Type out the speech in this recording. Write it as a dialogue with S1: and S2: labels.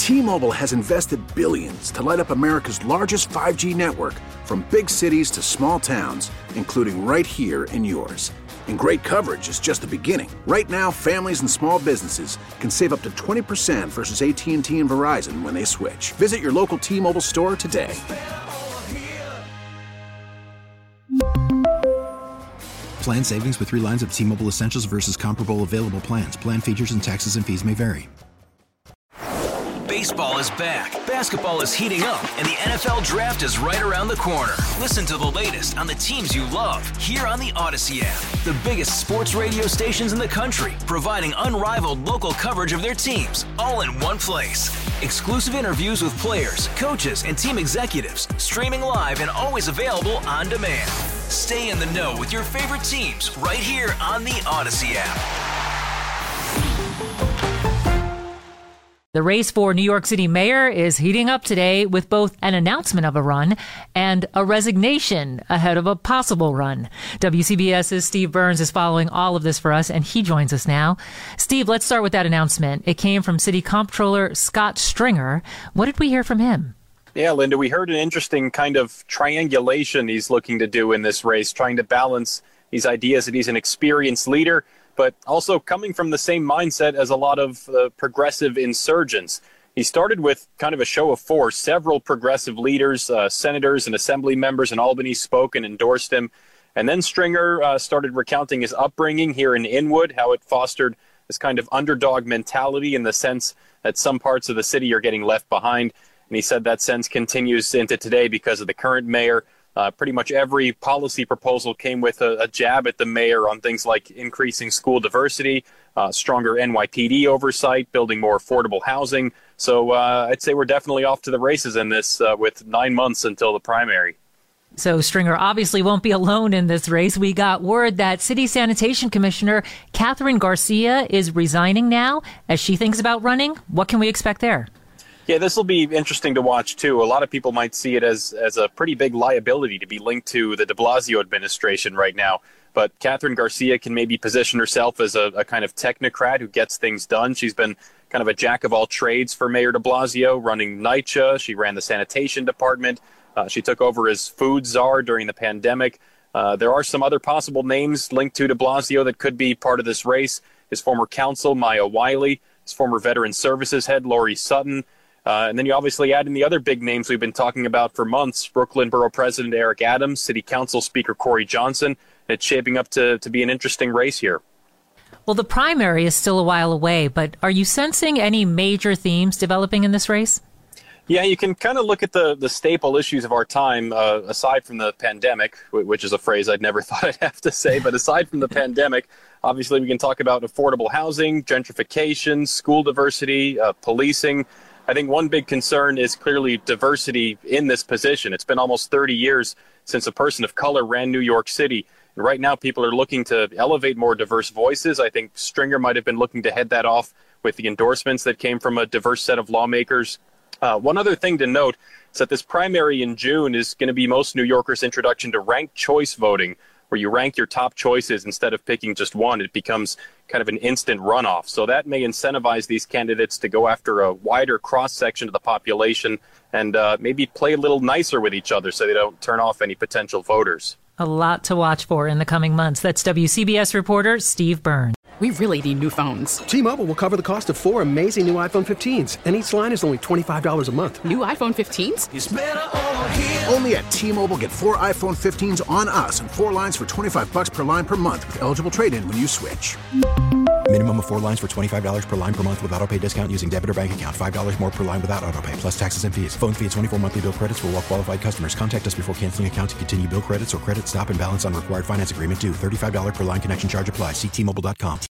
S1: T-Mobile has invested billions to light up America's largest 5G network, from big cities to small towns, including right here in yours. And great coverage is just the beginning. Right now, families and small businesses can save up to 20% versus AT&T and Verizon when they switch. Visit your local T-Mobile store today.
S2: Plan savings with 3 lines of T-Mobile Essentials versus comparable available plans. Plan features and taxes and fees may vary.
S3: Baseball is back, basketball is heating up, and the NFL Draft is right around the corner. Listen to the latest on the teams you love here on the Odyssey app. The biggest sports radio stations in the country, providing unrivaled local coverage of their teams, all in one place. Exclusive interviews with players, coaches, and team executives, streaming live and always available on demand. Stay in the know with your favorite teams right here on the Odyssey app.
S4: The race for New York City mayor is heating up today with both an announcement of a run and a resignation ahead of a possible run. WCBS's Steve Burns is following all of this for us, and he joins us now. Steve, let's start with that announcement. It came from City Comptroller Scott Stringer. What did we hear from him?
S5: Yeah, Linda, we heard an interesting kind of triangulation he's looking to do in this race, trying to balance these ideas that he's an experienced leader, but also coming from the same mindset as a lot of progressive insurgents. He started with kind of a show of force. Several progressive leaders, senators and assembly members in Albany spoke and endorsed him. And then Stringer started recounting his upbringing here in Inwood, how it fostered this kind of underdog mentality in the sense that some parts of the city are getting left behind. And he said that sense continues into today because of the current mayor. Pretty much every policy proposal came with a jab at the mayor on things like increasing school diversity, stronger NYPD oversight, building more affordable housing. So I'd say we're definitely off to the races in this with 9 months until the primary.
S4: So Stringer obviously won't be alone in this race. We got word that City Sanitation Commissioner Kathryn Garcia is resigning now as she thinks about running. What can we expect there?
S5: Yeah, this will be interesting to watch, too. A lot of people might see it as a pretty big liability to be linked to the de Blasio administration right now. But Kathryn Garcia can maybe position herself as a kind of technocrat who gets things done. She's been kind of a jack of all trades for Mayor de Blasio, running NYCHA. She ran the sanitation department. She took over as food czar during the pandemic. There are some other possible names linked to de Blasio that could be part of this race. His former counsel, Maya Wiley, his former Veteran Services head, Lori Sutton. And then you obviously add in the other big names we've been talking about for months, Brooklyn Borough President Eric Adams, City Council Speaker Corey Johnson. It's shaping up to be an interesting race here.
S4: Well, the primary is still a while away, but are you sensing any major themes developing in this race?
S5: Yeah, you can kind of look at the staple issues of our time, aside from the pandemic, which is a phrase I'd never thought I'd have to say. But aside from the pandemic, obviously we can talk about affordable housing, gentrification, school diversity, policing. I think one big concern is clearly diversity in this position. It's been almost 30 years since a person of color ran New York City. And right now, people are looking to elevate more diverse voices. I think Stringer might have been looking to head that off with the endorsements that came from a diverse set of lawmakers. One other thing to note is that this primary in June is going to be most New Yorkers' introduction to ranked choice voting, where you rank your top choices instead of picking just one. It becomes kind of an instant runoff. So that may incentivize these candidates to go after a wider cross-section of the population and maybe play a little nicer with each other so they don't turn off any potential voters.
S4: A lot to watch for in the coming months. That's WCBS reporter Steve Burns.
S6: We really need new phones.
S7: T-Mobile will cover the cost of 4 amazing new iPhone 15s, and each line is only $25 a month.
S6: New iPhone 15s?
S1: It's better over here. Only at T-Mobile, get 4 iPhone 15s on us and 4 lines for $25 per line per month with eligible trade-in when you switch.
S2: Minimum of 4 lines for $25 per line per month with autopay discount using debit or bank account. $5 more per line without autopay, plus taxes and fees. Phone fee at 24 monthly bill credits for well-qualified customers. Contact us before canceling account to continue bill credits or credit stop and balance on required finance agreement due. $35 per line connection charge applies. See T-Mobile.com.